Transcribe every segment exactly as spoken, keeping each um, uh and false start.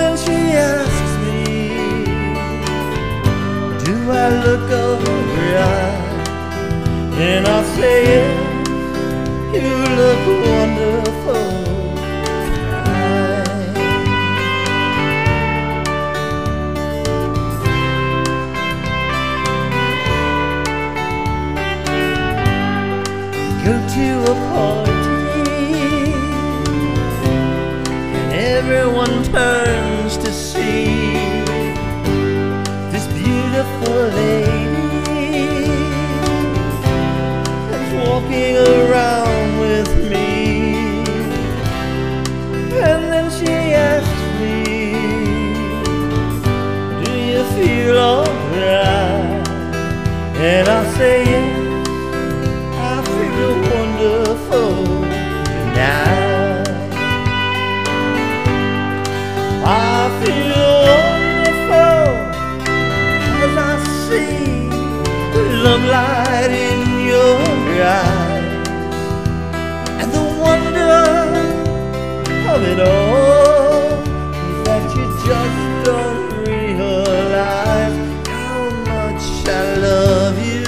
then she asks me, do I look alright? And I say, yeah, you look wonderful tonight. Go to a party and everyone turns to see this beautiful lady that's walking around with me. And then she asks me, do you feel alright? And I say, yeah, I feel wonderful tonight. I feel wonderful 'cause I see the love light in your eyes, and the wonder of it all is that you just don't realize how much I love you.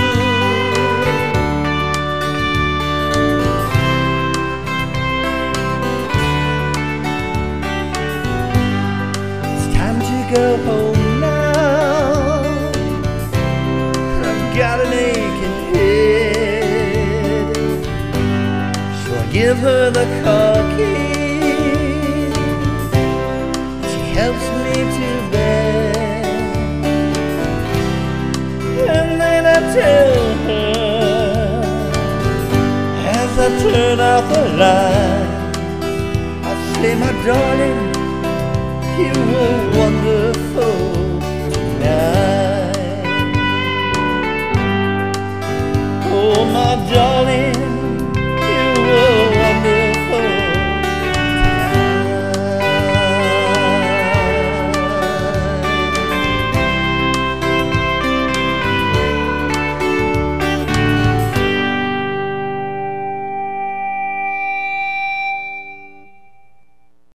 It's time to go home now, I've got an aching head, so I give her the car keys. She helps me to bed, and then I tell her, as I turn out the light, I say, my darling, you were wonderful